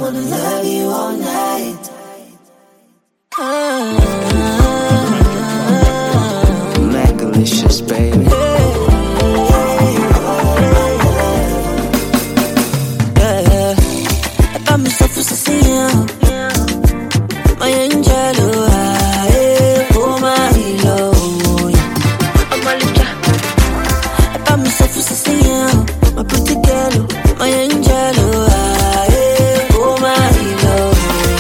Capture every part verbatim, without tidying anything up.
wanna love you all night. Ah, Magalicious, baby. Yeah, yeah. I got myself a Cecilia, my angel, oh, ah, eh, oh my love. I'm a little. I got myself a Cecilia, my pretty girl, my angel, oh, ah, eh, oh my love.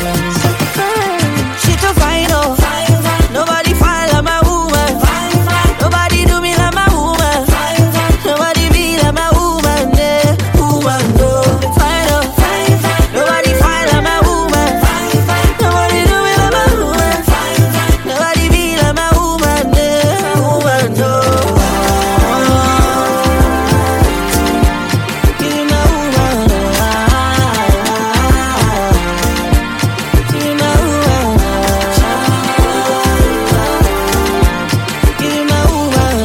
She too fine, oh, nobody fine like my woman. Nobody do me like my woman. Nobody be like my woman, yeah, woman, no. Fine, oh, nobody fine like my woman. Nobody do me like my woman. Nobody be like my woman, yeah, woman, no. Give me my woman, give me my woman, give me my woman.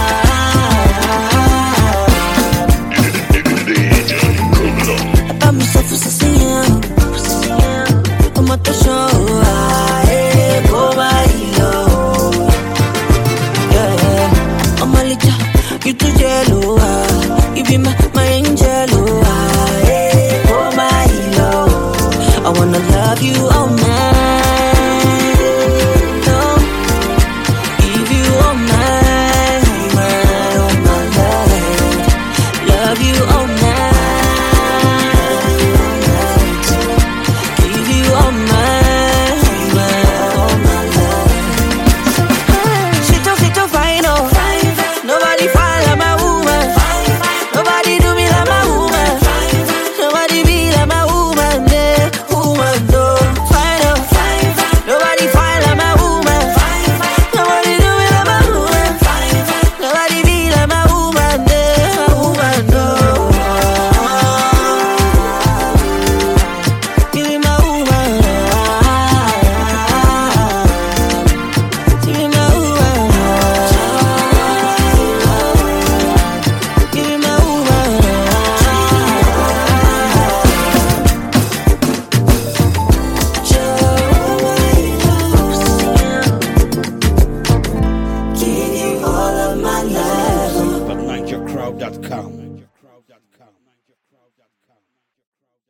I got myself a Cecilia, I'm at the show, ah, eh, oh my love. Yeah, yeah. I'm a little, you too jello, ah, you be my, my angel, oh, ah, eh, oh my love. I wanna love you all night.